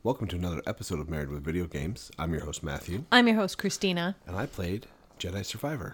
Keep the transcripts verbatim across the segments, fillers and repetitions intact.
Welcome to another episode of Married with Video Games. I'm your host, Matthew. I'm your host, Christina. And I played Jedi Survivor.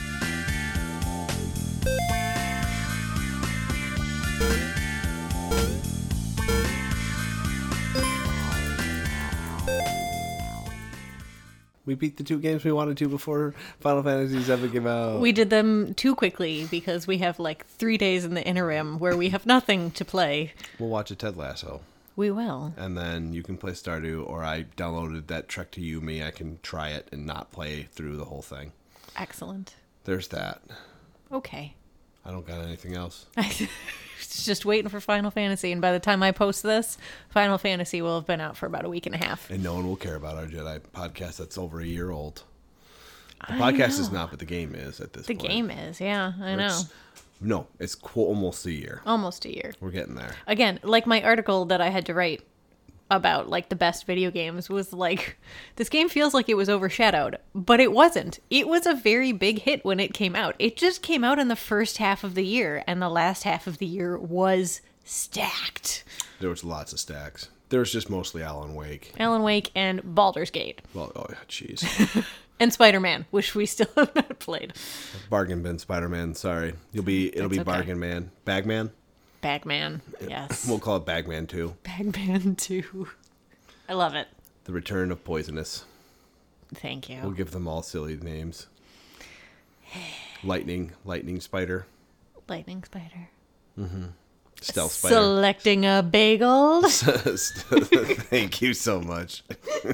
We beat the two games we wanted to before Final Fantasy seven came out. We did them too quickly because we have like three days in the interim where we have nothing to play. We'll watch a Ted Lasso. We will. And then you can play Stardew, or I downloaded that Trek to Yumi. I can try it and not play through the whole thing. Excellent. There's that. Okay. I don't got anything else. It's just waiting for Final Fantasy, and by the time I post this, Final Fantasy will have been out for about a week and a half. And no one will care about our Jedi podcast that's over a year old. The I podcast know. is not, but the game is at this The point. game is, yeah, I know. It's, no, it's qu- almost a year. Almost a year. We're getting there. Again, like my article that I had to write about like the best video games was like, this game feels like it was overshadowed, but it wasn't. It was a very big hit when it came out. It just came out in the first half of the year, and the last half of the year was stacked. There was lots of stacks. There was just mostly Alan Wake. Alan Wake and Baldur's Gate. Well, oh yeah, jeez. And Spider-Man, which we still have not played. Bargain bin Spider-Man. Sorry, you'll be. It'll That's be okay. Bargain Man. Bagman. Bagman, yes. We'll call it Bagman two. Bagman two. I love it. The Return of Poisonous. Thank you. We'll give them all silly names. Lightning. Lightning Spider. Lightning Spider. Stealth Spider. Selecting a bagel. Thank you so much.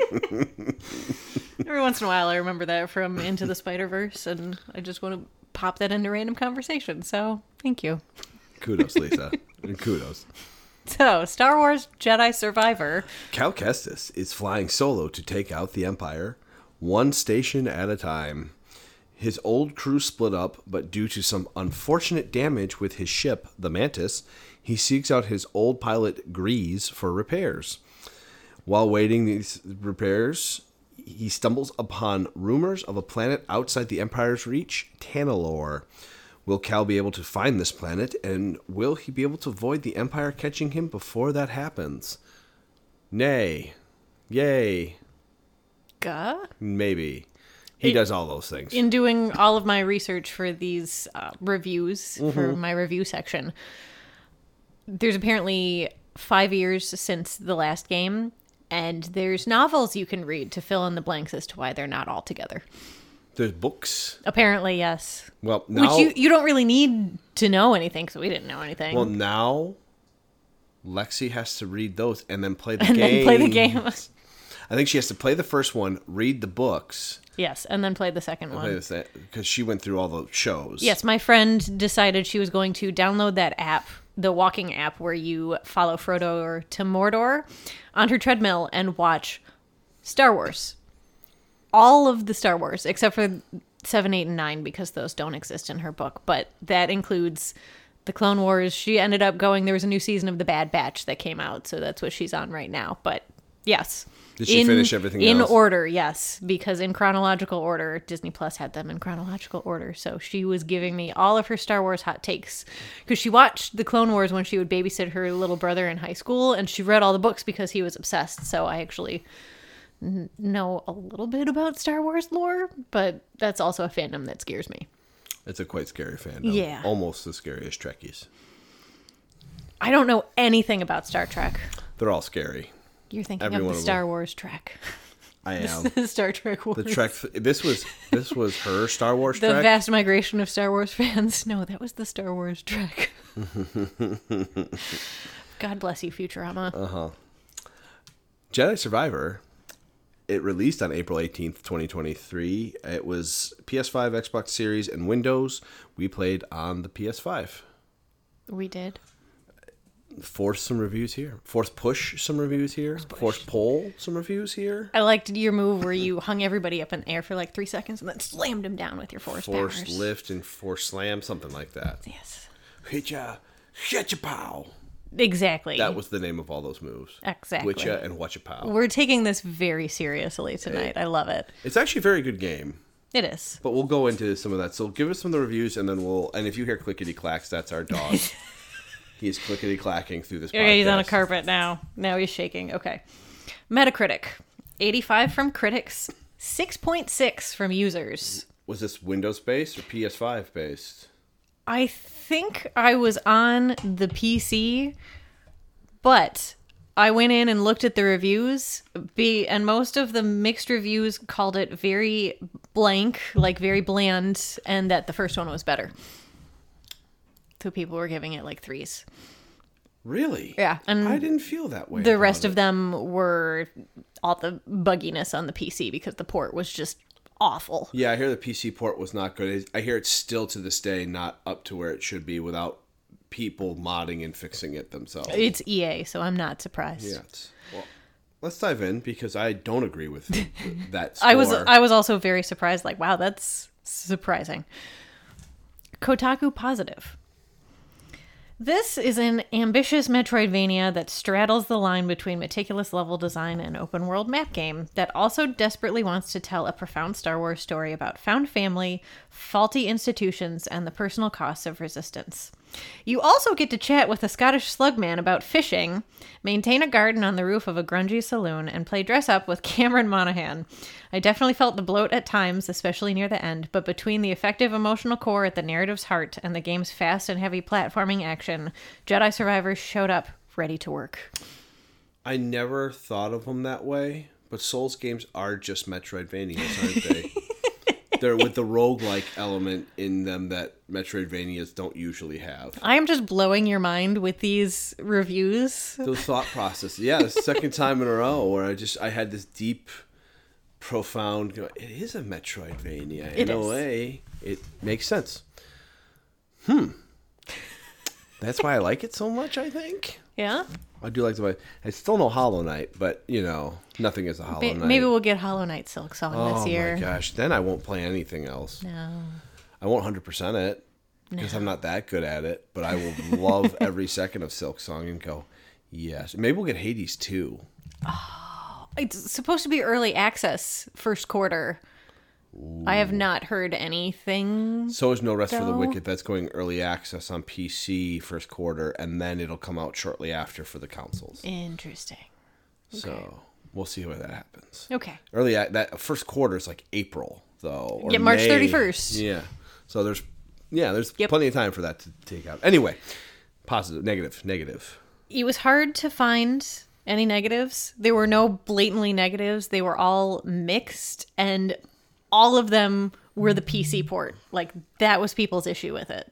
Every once in a while I remember that from Into the Spider-Verse, and I just want to pop that into random conversation, so thank you. Kudos, Lisa. And kudos. So, Star Wars Jedi Survivor. Cal Kestis is flying solo to take out the Empire, one station at a time. His old crew split up, but due to some unfortunate damage with his ship, the Mantis, he seeks out his old pilot, Grease, for repairs. While waiting these repairs, he stumbles upon rumors of a planet outside the Empire's reach, Tanalorr. Will Cal be able to find this planet, and will he be able to avoid the Empire catching him before that happens? Nay. Yay. Gah? Maybe. He It- does all those things. In doing all of my research for these uh, reviews, for Mm-hmm. my review section, there's apparently five years since the last game, and there's novels you can read to fill in the blanks as to why they're not all together. There's books. Apparently, yes. Well, now, Which you, you don't really need to know anything, because we didn't know anything. well, now Lexi has to read those and then play the and game. then play the game. I think she has to play the first one, read the books, Yes, and then play the second play one. the se- because she went through all the shows. Yes, my friend decided she was going to download that app, the walking app where you follow Frodo to Mordor, on her treadmill and watch Star Wars. All of the Star Wars, except for seven, eight, and nine, because those don't exist in her book. But that includes the Clone Wars. She ended up going, there was a new season of The Bad Batch that came out, so that's what she's on right now. But yes. Did she finish everything in else? In order, yes. Because in chronological order, Disney Plus had them in chronological order. So she was giving me all of her Star Wars hot takes. Because she watched the Clone Wars when she would babysit her little brother in high school. And she read all the books because he was obsessed. So I actually n- know a little bit about Star Wars lore. But that's also a fandom that scares me. It's a quite scary fandom. Yeah. Almost as scary as Trekkies. I don't know anything about Star Trek. They're all scary. You're thinking Every of one the of Star them. Wars Trek. I am. The Star Trek Wars. The Trek. This was this was her Star Wars The Trek. vast migration of Star Wars fans. No, that was the Star Wars Trek. God bless you, Futurama. Uh-huh. Jedi Survivor. It released on April eighteenth, twenty twenty-three. It was P S five, Xbox Series, and Windows. We played on the P S five. We did. Force some reviews here. Force push some reviews here. Force pull some reviews here. I liked your move where you hung everybody up in the air for like three seconds and then slammed him down with your force Force powers. lift and force slam, something like that. Yes. Hit ya, hit ya pow. Exactly. That was the name of all those moves. Exactly. Witcha and watcha pow. We're taking this very seriously tonight. I love it. It's actually a very good game. It is. But we'll go into some of that. So give us some of the reviews, and then we'll. And if you hear clickety clacks, that's our dog. He's clickety clacking through this podcast. Okay, he's on a carpet now. Now he's shaking. Okay. Metacritic, eighty-five from critics, six point six from users. Was this Windows based or P S five based? I think I was on the P C, but I went in and looked at the reviews, be and most of the mixed reviews called it very blank, like very bland, and that the first one was better. So people were giving it like threes. Really? Yeah. And I didn't feel that way. the rest about of them were all the bugginess on the P C because the port was just awful. Yeah, I hear the P C port was not good. I hear it's still to this day not up to where it should be without people modding and fixing it themselves. It's E A, so I'm not surprised. Yeah. It's, well, let's dive in because I don't agree with that score. I was I was also very surprised. Like, wow, that's surprising. Kotaku positive. This is an ambitious Metroidvania that straddles the line between meticulous level design and open world map game that also desperately wants to tell a profound Star Wars story about found family, faulty institutions, and the personal costs of resistance. You also get to chat with a Scottish slugman about fishing, maintain a garden on the roof of a grungy saloon, and play dress up with Cameron Monaghan. I definitely felt the bloat at times, especially near the end, but between the effective emotional core at the narrative's heart and the game's fast and heavy platforming action, Jedi Survivor showed up ready to work. I never thought of them that way, but Souls games are just Metroidvanias, aren't they? They're with the roguelike element in them that Metroidvanias don't usually have. I am just blowing your mind with these reviews. The thought process. Yeah, the second time in a row where I just I had this deep, profound, you know, it is a Metroidvania. In It a is. way, it makes sense. Hmm. That's why I like it so much, I think. Yeah? I do like the way. I still know Hollow Knight, but, you know, nothing is a Hollow Ba- Knight. Maybe we'll get Hollow Knight Silk Song oh, this year. my gosh. Then I won't play anything else. No. I won't one hundred percent it because I'm not that good at it, but I will love every second of Silk Song and go, yes. Maybe we'll get Hades too. It's supposed to be early access first quarter. Ooh. I have not heard anything. So is No Rest though. for the Wicked. That's going early access on P C first quarter, and then it'll come out shortly after for the consoles. Interesting. Okay. So we'll see where that happens. Okay. Early ac- that first quarter is like April though. Or yeah, March May. thirty-first. Yeah. So there's yeah, there's Yep. plenty of time for that to take out. Anyway, positive, negative, negative. It was hard to find any negatives. There were no blatantly negatives. They were all mixed, and all of them were the P C port. Like, that was people's issue with it.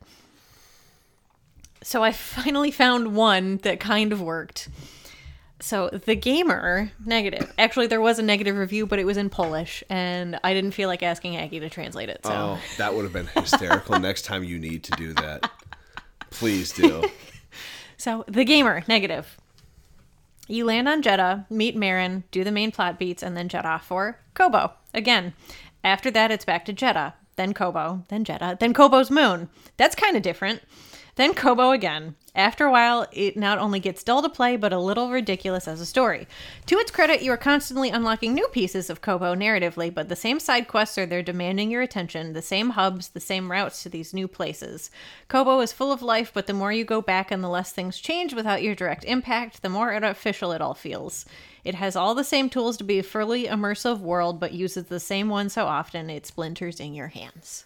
So I finally found one that kind of worked. So The Gamer, negative. Actually, there was a negative review, but it was in Polish, and I didn't feel like asking Aggie to translate it. So. Oh, that would have been hysterical. Next time you need to do that, please do. So, The Gamer, negative. You land on Jeddah, meet Marin, do the main plot beats, and then jet off for Kobo. Again. After that, it's back to Jeddah, then Kobo, then Jeddah, then Kobo's moon. That's kind of different. Then Kobo again. After a while, it not only gets dull to play, but a little ridiculous as a story. To its credit, you are constantly unlocking new pieces of Kobo narratively, but the same side quests are there demanding your attention, the same hubs, the same routes to these new places. Kobo is full of life, but the more you go back and the less things change without your direct impact, the more artificial it all feels. It has all the same tools to be a fully immersive world, but uses the same one so often it splinters in your hands.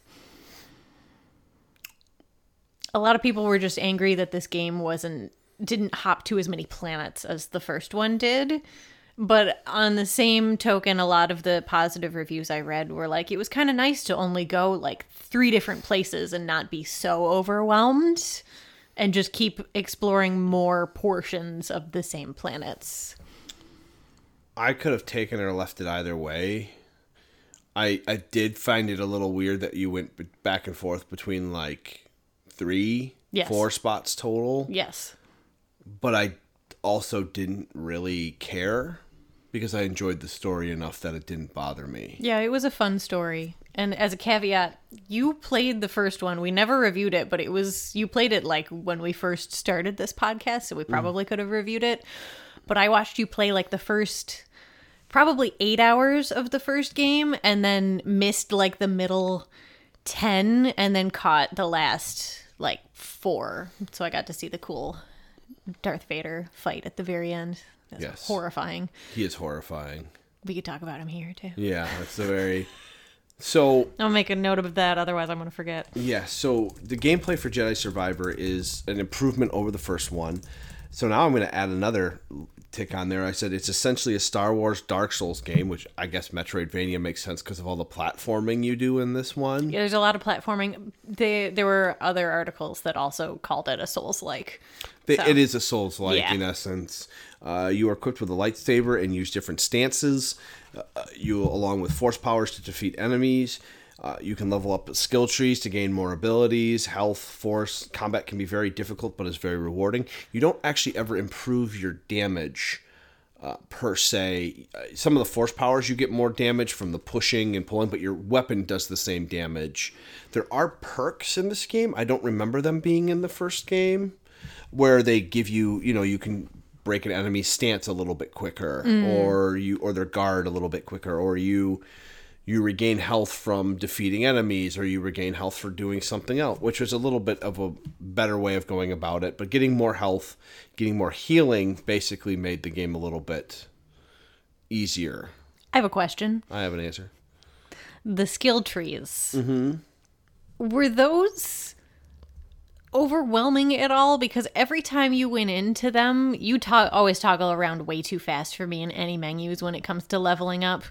A lot of people were just angry that this game wasn't didn't hop to as many planets as the first one did. But on the same token, a lot of the positive reviews I read were like, it was kind of nice to only go like three different places and not be so overwhelmed and just keep exploring more portions of the same planets. I could have taken it or left it either way. I I did find it a little weird that you went b- back and forth between like three, Yes. four spots total. Yes. But I also didn't really care because I enjoyed the story enough that it didn't bother me. Yeah, it was a fun story. And as a caveat, you played the first one. We never reviewed it, but it was you played it like when we first started this podcast, so we probably mm. could have reviewed it. But I watched you play like the first probably eight hours of the first game and then missed like the middle ten and then caught the last like four. So I got to see the cool Darth Vader fight at the very end. That's Yes. horrifying. He is horrifying. We could talk about him here too. Yeah, that's a very... So, I'll make a note of that, otherwise I'm going to forget. yeah, so the gameplay for Jedi Survivor is an improvement over the first one. So now I'm going to add another tick on there. I said it's essentially a Star Wars Dark Souls game, which I guess Metroidvania makes sense because of all the platforming you do in this one. Yeah, there's a lot of platforming. They, there were other articles that also called it a Souls-like. They, So, It is a Souls-like yeah. in essence. Uh, you are equipped with a lightsaber and use different stances. Uh, you, along with force powers, to defeat enemies. Uh, you can level up skill trees to gain more abilities. Health, force, combat can be very difficult, but is very rewarding. You don't actually ever improve your damage uh, per se. Uh, some of the force powers, you get more damage from the pushing and pulling, but your weapon does the same damage. There are perks in this game. I don't remember them being in the first game, where they give you, you know, you can break an enemy's stance a little bit quicker, mm. or you or their guard a little bit quicker, or you you regain health from defeating enemies, or you regain health for doing something else, which was a little bit of a better way of going about it. But getting more health, getting more healing basically made the game a little bit easier. I have a question. I have an answer. The skill trees. Mm-hmm. Were those overwhelming at all? Because every time you went into them, you to- always toggle around way too fast for me in any menus when it comes to leveling up.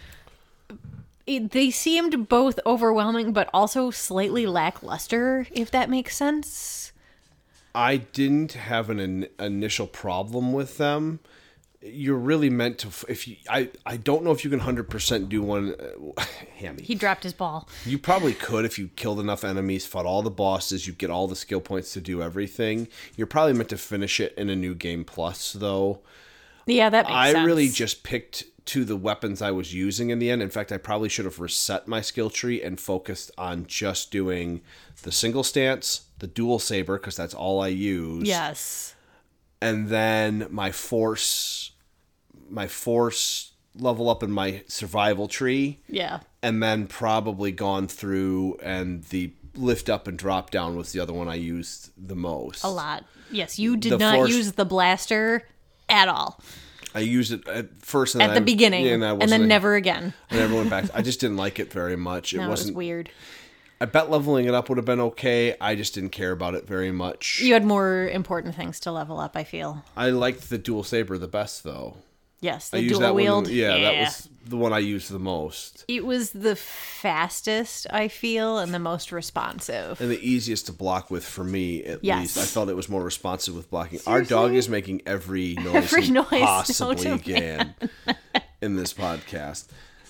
It, they seemed both overwhelming but also slightly lackluster, if that makes sense. I didn't have an in- initial problem with them. You're really meant to, if you, I, I don't know if you can one hundred percent do one. Uh, Hammy. He dropped his ball. You probably could if you killed enough enemies, fought all the bosses, you get all the skill points to do everything. You're probably meant to finish it in a new game plus, though. Yeah, that makes I sense. I really just picked to the weapons I was using in the end. In fact, I probably should have reset my skill tree and focused on just doing the single stance, the dual saber, because that's all I use. Yes. And then my force, my force level up in my survival tree. Yeah. And then probably gone through, and the lift up and drop down was the other one I used the most. A lot. Yes, you did The not force- use the blaster at all. I used it at first, and At then the I- beginning, yeah, and, I and wasn't- then never again. I never went back. I just didn't like it very much. It No, it was wasn't weird. I bet leveling it up would have been okay. I just didn't care about it very much. You had more important things to level up, I feel. I liked the dual saber the best, though. Yes, I the used dual that wield. one. Yeah, that was the one I used the most. It was the fastest, I feel, and the most responsive. And the easiest to block with for me, at Yes. least. I felt it was more responsive with blocking. Our dog is making every noise Every he noise possibly known to can in this podcast.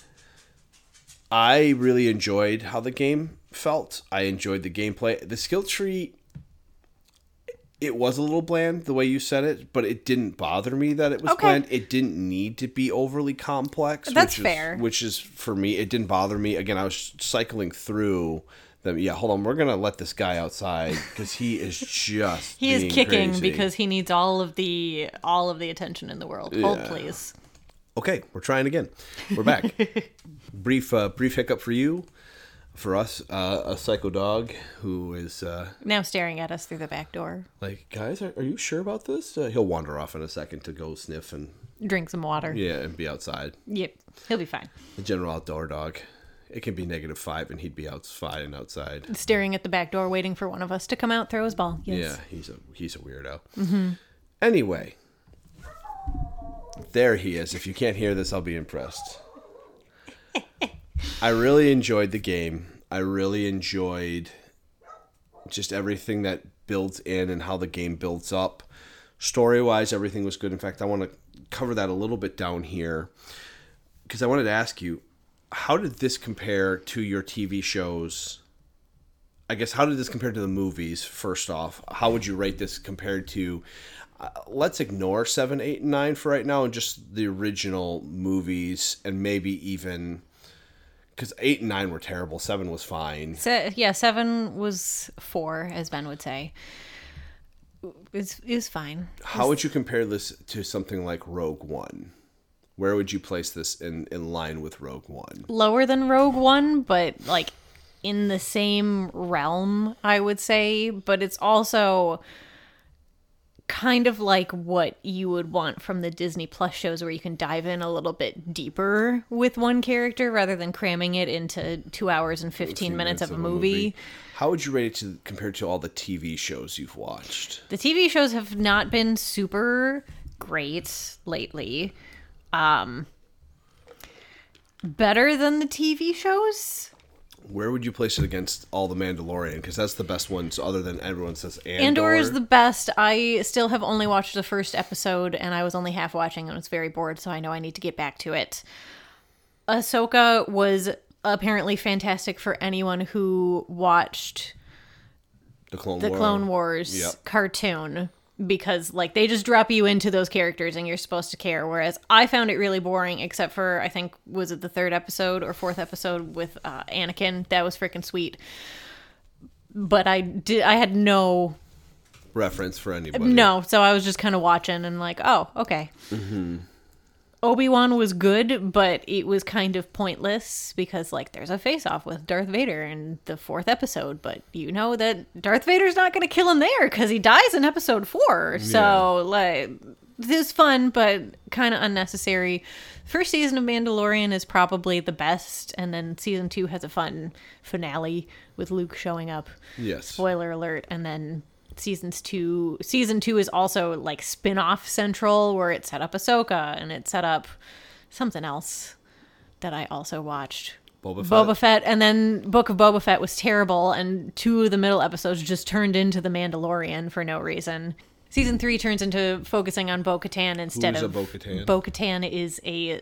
I really enjoyed how the game felt. I enjoyed the gameplay. The skill tree, it was a little bland the way you said it, but it didn't bother me that it was Okay. bland. It didn't need to be overly complex. That's which fair. Is, which is, for me, it didn't bother me. Again, I was cycling through them. Yeah, hold on. We're going to let this guy outside because he is just He is being kicking crazy. because he needs all of the all of the attention in the world. Hold, Yeah. please. Okay, we're trying again. We're back. brief uh, brief hiccup for you. For us, uh, a psycho dog who is uh, Now staring at us through the back door. like, guys, are, are you sure about this? Uh, he'll wander off in a second to go sniff and Drink some water. yeah, and be outside. Yep. He'll be fine. The general outdoor dog. It can be negative five, and he'd be outside and outside. Staring at the back door, waiting for one of us to come out, throw his ball. Yes. Yeah, he's a he's a weirdo. Mm-hmm. Anyway, there he is. If you can't hear this, I'll be impressed. I really enjoyed the game. I really enjoyed just everything that builds in and how the game builds up. Story-wise, everything was good. In fact, I want to cover that a little bit down here because I wanted to ask you, how did this compare to your T V shows? I guess, how did this compare to the movies, first off? How would you rate this compared to... Uh, let's ignore seven, eight, and nine for right now and just the original movies and maybe even... Because eight and nine were terrible. seven was fine. Se- yeah, seven was four, as Ben would say. Is is fine. How would you compare this to something like Rogue One? Where would you place this in, in line with Rogue One? Lower than Rogue One, but like in the same realm, I would say. But it's also kind of like what you would want from the Disney Plus shows where you can dive in a little bit deeper with one character rather than cramming it into two hours and fifteen minutes, minutes of a movie. movie. How would you rate it to, compared to all the T V shows you've watched? The T V shows have not been super great lately. Um, better than the T V shows? Where would you place it against all the Mandalorian? Because that's the best one, so other than everyone says Andor. Andor is the best. I still have only watched the first episode, and I was only half watching and was very bored, so I know I need to get back to it. Ahsoka was apparently fantastic for anyone who watched the Clone, the War. Clone Wars yep. cartoon. Because, like, they just drop you into those characters and you're supposed to care. Whereas I found it really boring, except for, I think, was it the third episode or fourth episode with uh, Anakin? That was freaking sweet. But I did, I had no... reference for anybody. No, so I was just kind of watching and like, oh, okay. Mm-hmm. Obi-Wan was good, but it was kind of pointless because, like, there's a face-off with Darth Vader in the fourth episode, but you know that Darth Vader's not going to kill him there because he dies in episode four. So, yeah. like, this is fun, but kind of unnecessary. First season of Mandalorian is probably the best, and then season two has a fun finale with Luke showing up. Yes. Spoiler alert, and then... Seasons two, season two is also like spin-off central where it set up Ahsoka and it set up something else that I also watched. Boba Fett. Boba Fett, and then Book of Boba Fett was terrible, and two of the middle episodes just turned into The Mandalorian for no reason. Season three turns into focusing on Bo-Katan instead Who's of... a Bo-Katan? Bo-Katan is a,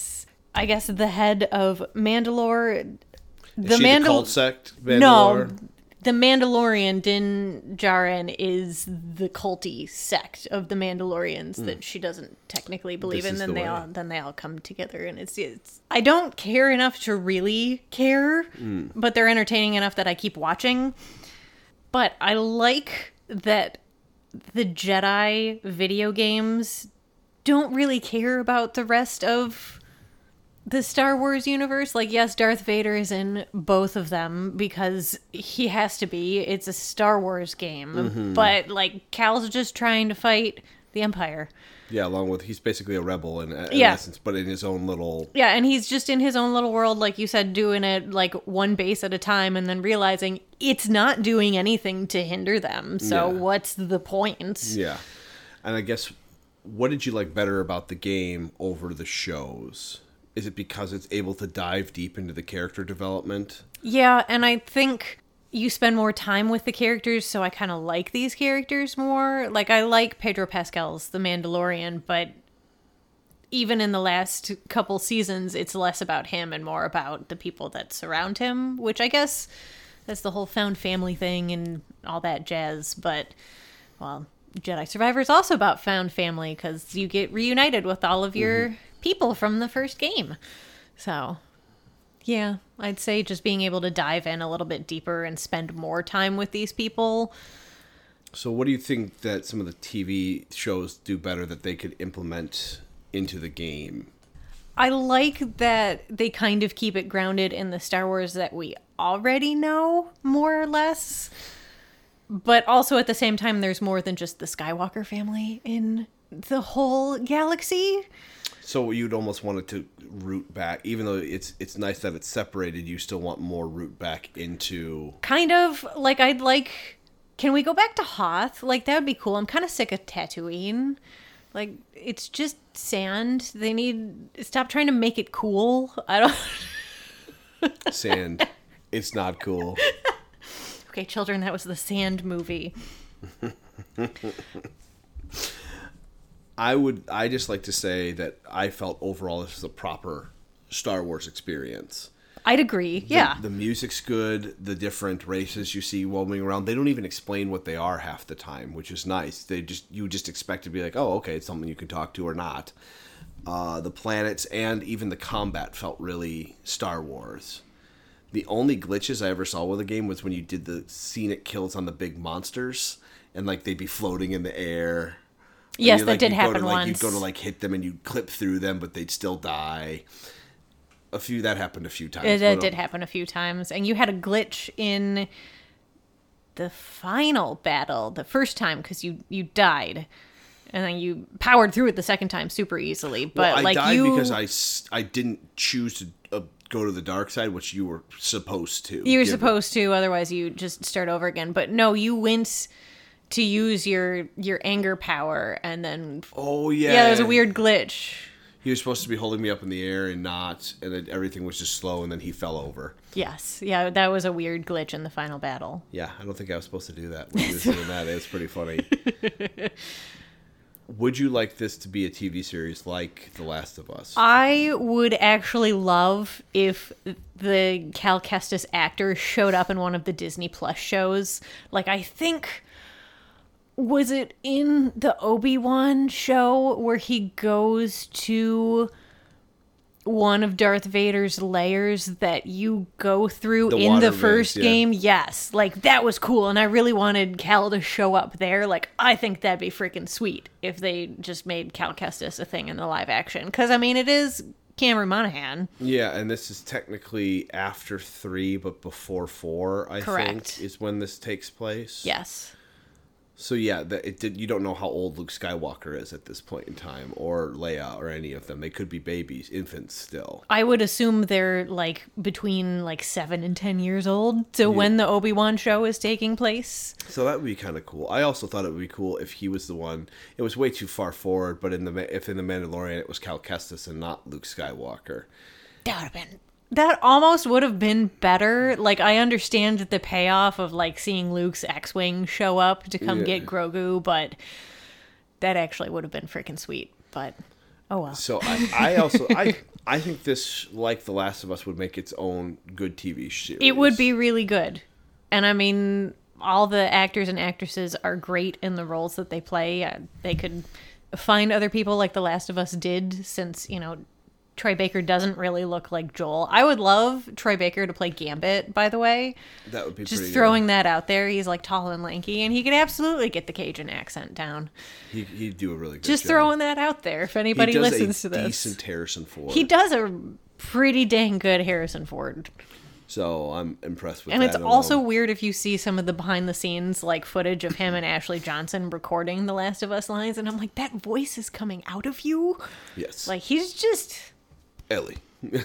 I guess, the head of Mandalore. The is she Mandal- the cult sect Mandalore? No. The Mandalorian, Din Djarin, is the culty sect of the Mandalorians mm. that she doesn't technically believe this in. Then the they way. all then they all come together, and it's it's. I don't care enough to really care, mm. but they're entertaining enough that I keep watching. But I like that the Jedi video games don't really care about the rest of the Star Wars universe. Like, yes, Darth Vader is in both of them because he has to be. It's a Star Wars game. Mm-hmm. But, like, Cal's just trying to fight the Empire. Yeah, along with, he's basically a rebel in, in yeah. essence, but in his own little... Yeah, and he's just in his own little world, like you said, doing it, like, one base at a time, and then realizing it's not doing anything to hinder them. So yeah. what's the point? Yeah. And I guess, what did you like better about the game over the shows? Is it because it's able to dive deep into the character development? Yeah, and I think you spend more time with the characters, so I kind of like these characters more. Like, I like Pedro Pascal's The Mandalorian, but even in the last couple seasons, it's less about him and more about the people that surround him, which I guess that's the whole found family thing and all that jazz. But, well, Jedi Survivor is also about found family because you get reunited with all of your... Mm-hmm. people from the first game. So, yeah, I'd say just being able to dive in a little bit deeper and spend more time with these people. So what do you think that some of the T V shows do better that they could implement into the game? I like that they kind of keep it grounded in the Star Wars that we already know, more or less. But also at the same time, there's more than just the Skywalker family in the whole galaxy. So you'd almost want it to root back, even though it's it's nice that it's separated, you still want more root back into... Kind of, like, I'd like... Can we go back to Hoth? Like, that would be cool. I'm kind of sick of Tatooine. Like, it's just sand. They need... Stop trying to make it cool. I don't... Sand. It's not cool. Okay, children, that was the Sand movie. I would, I just like to say that I felt overall this was a proper Star Wars experience. I'd agree, yeah. The, the music's good, the different races you see roaming around, they don't even explain what they are half the time, which is nice. They just, you just expect to be like, oh, okay, it's something you can talk to or not. Uh, the planets and even the combat felt really Star Wars. The only glitches I ever saw with the game was when you did the scenic kills on the big monsters, and like they'd be floating in the air. Yes, that like, did happen to, once. Like, you'd go to like hit them and you'd clip through them, but they'd still die. A few that happened a few times. It, that did happen a few times, and you had a glitch in the final battle the first time because you you died, and then you powered through it the second time super easily. But well, I like died you, because I, s- I didn't choose to uh, go to the dark side, which you were supposed to. you were given- supposed to, otherwise you just start over again. But no, you went to use your your anger power, and then Oh yeah, yeah, there's a weird glitch. He was supposed to be holding me up in the air and not, and then everything was just slow, and then he fell over. Yes, yeah, that was a weird glitch in the final battle. Yeah, I don't think I was supposed to do that when he was doing that. It's pretty funny. Would you like this to be a T V series like The Last of Us? I would actually love if the Cal Kestis actor showed up in one of the Disney Plus shows. Like, I think, was it in the Obi-Wan show where he goes to one of Darth Vader's layers that you go through The in water the first maze, yeah. game? Yes. Like, that was cool, and I really wanted Cal to show up there. Like, I think that'd be freaking sweet if they just made Cal Kestis a thing in the live action. Because, I mean, it is Cameron Monaghan. Yeah, and this is technically after three, but before four, I Correct. think, is when this takes place. Yes. So yeah, that it did. You don't know how old Luke Skywalker is at this point in time, or Leia, or any of them. They could be babies, infants still. I would assume they're, like, between, like, seven and ten years old. So when the Obi-Wan show is taking place. So that would be kind of cool. I also thought it would be cool if he was the one. It was way too far forward, but in the Ma- if in the Mandalorian it was Cal Kestis and not Luke Skywalker. That would have been... That almost would have been better. Like, I understand the payoff of, like, seeing Luke's X-Wing show up to come Yeah. get Grogu, but that actually would have been freaking sweet. But, oh well. So I, I also I I think this, like The Last of Us, would make its own good T V series. It would be really good. And, I mean, all the actors and actresses are great in the roles that they play. Uh, They could find other people like The Last of Us did, since, you know, Troy Baker doesn't really look like Joel. I would love Troy Baker to play Gambit, by the way. That would be Just pretty throwing that out there. He's like tall and lanky, and he could absolutely get the Cajun accent down. Good. He he'd do a really good Just job. throwing that out there if anybody he does listens a to this. decent Harrison Ford. He does a pretty dang good Harrison Ford. So I'm impressed with And that. it's alone. also weird if you see some of the behind the scenes like footage of him and Ashley Johnson recording The Last of Us lines, and I'm like, that voice is coming out of you? yes, Like, he's just Ellie.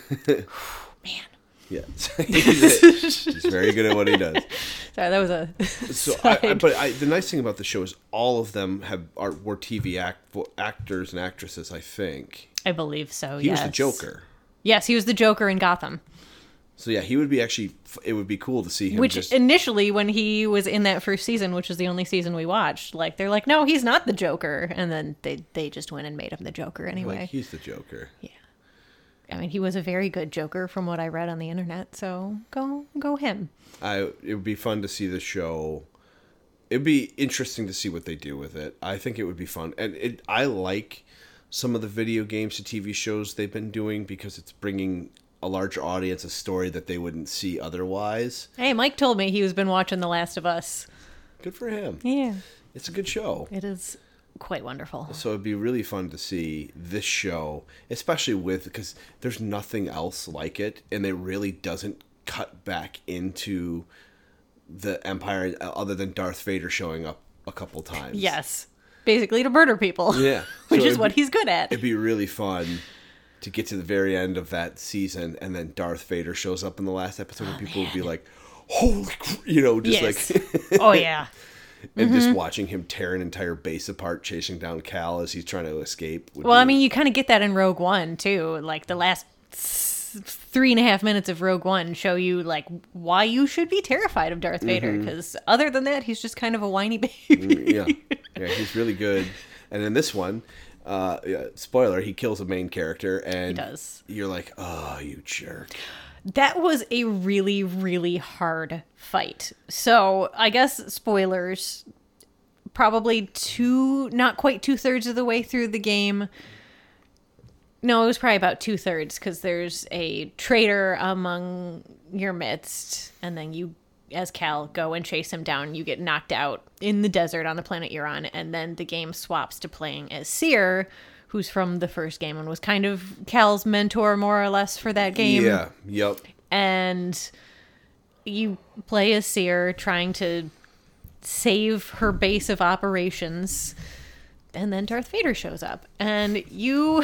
man. Yeah, he's, he's very good at what he does. Sorry, that was a So, I, I, side. but I, the nice thing about the show is all of them have are were T V act, actors and actresses. I think I believe so. he yes. was the Joker. Yes, he was the Joker in Gotham. So yeah, he would be actually. It would be cool to see him. Which just, initially, when he was in that first season, which was the only season we watched, like they're like, no, he's not the Joker, and then they they just went and made him the Joker anyway. like, he's the Joker. Yeah, I mean, he was a very good Joker from what I read on the internet. So go go him. I. It would be fun to see the show. It'd be interesting to see what they do with it. I think it would be fun, and it. I like some of the video games to T V shows they've been doing because it's bringing a larger audience a story that they wouldn't see otherwise. Hey, Mike told me he's been watching The Last of Us. Good for him. Yeah, It's a good show. it is quite wonderful. So it'd be really fun to see this show, especially with, because there's nothing else like it, and it really doesn't cut back into the Empire other than Darth Vader showing up a couple times. Yes, basically to murder people. Yeah. which So is it'd what be- he's good at. It'd be really fun to get to the very end of that season, and then Darth Vader shows up in the last episode, and people would be like, holy, cr-, you know, just Yes. like, Oh yeah. and just watching him tear an entire base apart, chasing down Cal as he's trying to escape. would Well, be- I mean, you kind of get that in Rogue One too. Like the last s- three and a half minutes of Rogue One show you like why you should be terrified of Darth Vader, Mm-hmm. because other than that, he's just kind of a whiny baby. yeah, yeah, he's really good. And then this one, uh, yeah, spoiler, he kills a main character, and He does. you're like, oh, you jerk. That was a really, really hard fight. So I guess spoilers. Probably two, not quite two thirds of the way through the game. No, it was probably about two thirds because there's a traitor among your midst, and then you, as Cal, go and chase him down. You get knocked out in the desert on the planet you're on, and then the game swaps to playing as Seer, who's from the first game and was kind of Cal's mentor more or less for that game. Yeah, yep. And you play as Seer trying to save her base of operations. And then Darth Vader shows up. And you...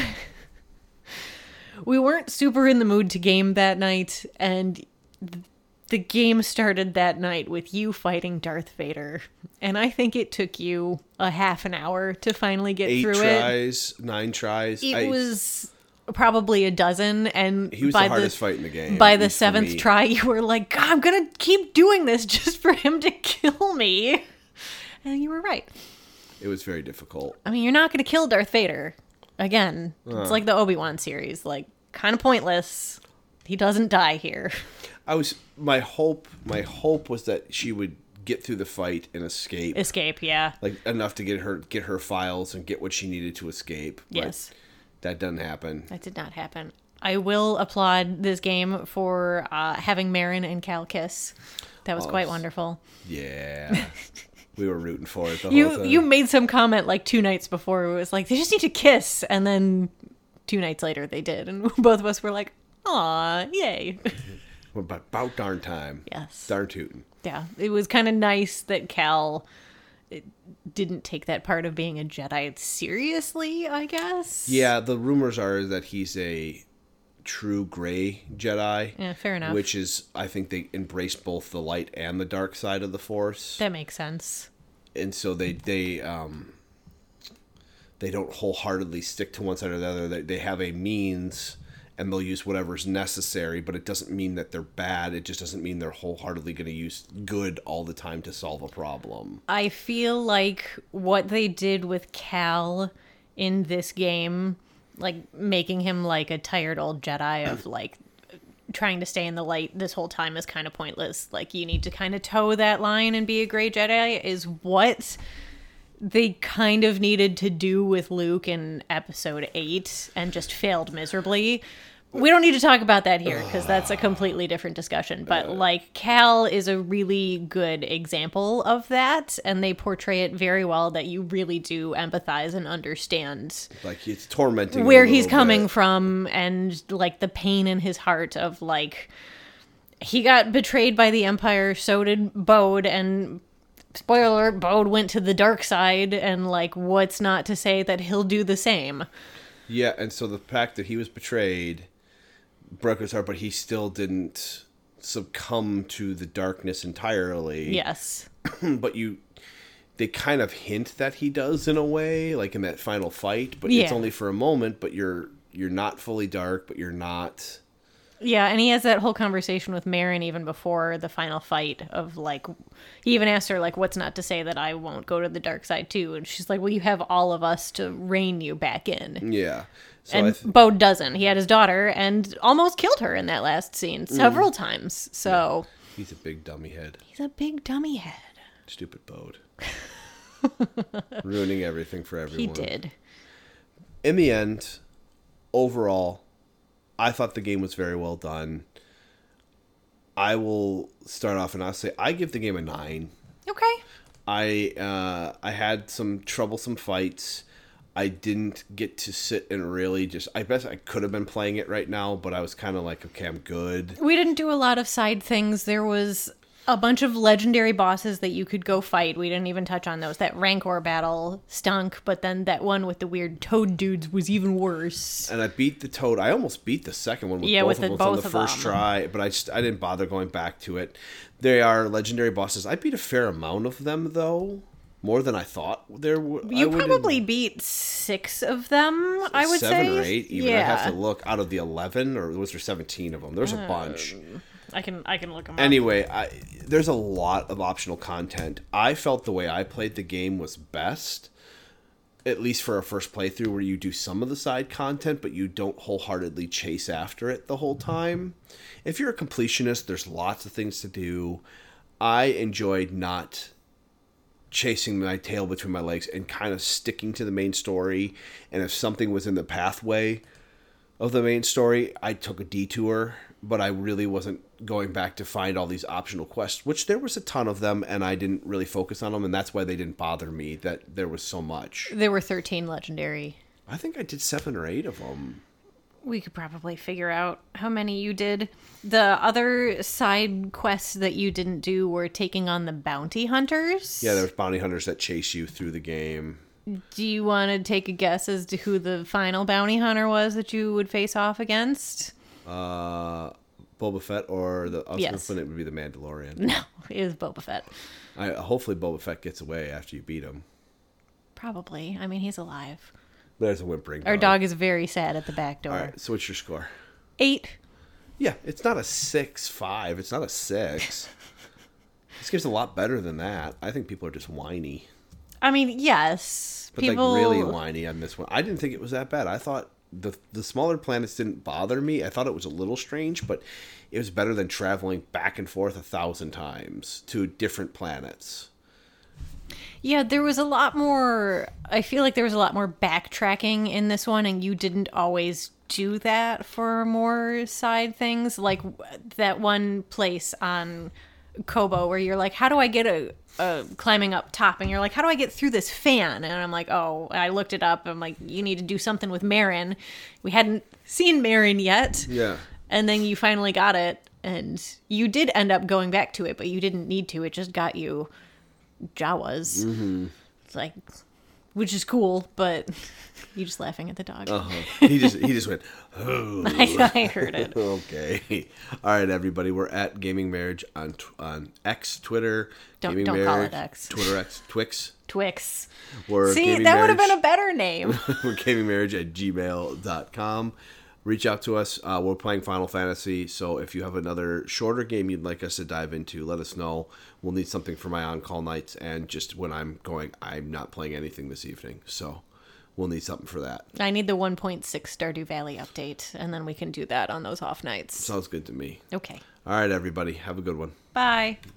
we weren't super in the mood to game that night, and the game started that night with you fighting Darth Vader. And I think it took you a half an hour to finally get Eight through tries, it. nine tries. It I, was probably a dozen, and he was by the hardest fight in the game. By at the least for seventh me. try, you were like, God, I'm gonna keep doing this just for him to kill me. And you were right. It was very difficult. I mean, you're not gonna kill Darth Vader. Again, Uh. it's like the Obi-Wan series. Like, kind of pointless. He doesn't die here. I was my hope. My hope was that she would get through the fight and escape. Escape, yeah. Like enough to get her get her files and get what she needed to escape. But Yes. that doesn't happen. That did not happen. I will applaud this game for uh, having Marin and Cal kiss. That was Oh, quite wonderful. Yeah, we were rooting for it the whole You time. you made some comment like two nights before. It was like, they just need to kiss. And then two nights later they did. And both of us were like, aw, yay. We're about, about darn time. Yes. Darn tootin'. Yeah. It was kind of nice that Cal it didn't take that part of being a Jedi seriously, I guess. Yeah, the rumors are that he's a true gray Jedi. Yeah, fair enough. Which is, I think they embrace both the light and the dark side of the Force. That makes sense. And so they they um they don't wholeheartedly stick to one side or the other. They they have a means, and they'll use whatever's necessary, but it doesn't mean that they're bad. It just doesn't mean they're wholeheartedly going to use good all the time to solve a problem. I feel like what they did with Cal in this game, like making him like a tired old Jedi of like trying to stay in the light this whole time is kind of pointless. Like, you need to kind of toe that line and be a gray Jedi is what they kind of needed to do with Luke in episode eight and just failed miserably. We don't need to talk about that here because that's a completely different discussion. But like, Cal is a really good example of that, and they portray it very well that you really do empathize and understand Like, it's tormenting. where a he's little coming bit. from and like the pain in his heart of like, he got betrayed by the Empire, so did Bode, and spoiler alert, Bode went to the dark side, and like, what's not to say that he'll do the same? Yeah, and so the fact that he was betrayed broke his heart, but he still didn't succumb to the darkness entirely. Yes. But you, they kind of hint that he does in a way, like in that final fight. But it's Yeah. only for a moment. But you're you're not fully dark, but you're not. Yeah, and he has that whole conversation with Marin even before the final fight of like, he even asked her like, what's not to say that I won't go to the dark side too? And she's like, well, you have all of us to rein you back in. Yeah. So And I th- Bode doesn't. He had his daughter and almost killed her in that last scene several Mm. times. So he's a big dummy head. he's a big dummy head. Stupid Bode. Ruining everything for everyone. He did. In the end, overall, I thought the game was very well done. I will start off and I'll say I give the game a nine. Okay. I uh, I had some troublesome fights. I didn't get to sit and really just... I bet I could have been playing it right now, but I was kind of like, okay, I'm good. We didn't do a lot of side things. There was a bunch of legendary bosses that you could go fight. We didn't even touch on those. That Rancor battle stunk, but then that one with the weird toad dudes was even worse. And I beat the Toad. I almost beat the second one with Yeah, both with of the- them on both the of first them. try, but I just I didn't bother going back to it. They are legendary bosses. I beat a fair amount of them, though. More than I thought there would. You probably beat six of them, I would seven say. or eight. Even yeah. I have to look out of the eleven, or was there seventeen of them? There's a bunch. I can I can look them up. Anyway, I, there's a lot of optional content. I felt the way I played the game was best, at least for a first playthrough, where you do some of the side content, but you don't wholeheartedly chase after it the whole time. If you're a completionist, there's lots of things to do. I enjoyed not chasing my tail between my legs and kind of sticking to the main story. And if something was in the pathway of the main story, I took a detour, but I really wasn't going back to find all these optional quests, which there was a ton of them, and I didn't really focus on them, and that's why they didn't bother me, that there was so much. There were thirteen legendary. I think I did seven or eight of them. We could probably figure out how many you did. The other side quests that you didn't do were taking on the bounty hunters. Yeah, there's bounty hunters that chase you through the game. Do you want to take a guess as to who the final bounty hunter was that you would face off against? Uh, Boba Fett or the... I was Yes. going to put it would be the Mandalorian. No, it was Boba Fett. I, hopefully Boba Fett gets away after you beat him. Probably. I mean, he's alive. There's a whimpering dog. Our dog is very sad at the back door. All right, so what's your score? Eight. Yeah, it's not a six five. It's not a six. This game's a lot better than that. I think people are just whiny. I mean, yes. But people like really whiny on this one. I didn't think it was that bad. I thought the the smaller planets didn't bother me. I thought it was a little strange, but it was better than traveling back and forth a thousand times to different planets. Yeah, there was a lot more. I feel like there was a lot more backtracking in this one, and you didn't always do that for more side things. Like that one place on Kobo where you're like, how do I get a, a climbing up top? And you're like, how do I get through this fan? And I'm like, oh, I looked it up. I'm like, you need to do something with Marin. We hadn't seen Marin yet. Yeah. And then you finally got it, and you did end up going back to it, but you didn't need to. It just got you Jawas. Mm-hmm. It's like, which is cool, but you just laughing at the dog. Uh-huh. He just he just went, oh. I, I heard it. Okay. All right, everybody. We're at Gaming Marriage on tw- on X, Twitter. Don't- Gaming don't call it Marriage, X. Twitter X, Twix. Twix. We're See, Gaming that would have Marriage- been a better name. We're gamingmarriage at gmail dot com. Reach out to us. Uh, we're playing Final Fantasy, so if you have another shorter game you'd like us to dive into, let us know. We'll need something for my on-call nights, and just when I'm going, I'm not playing anything this evening, so we'll need something for that. I need the one point six Stardew Valley update, and then we can do that on those off nights. Sounds good to me. Okay. All right, everybody. Have a good one. Bye.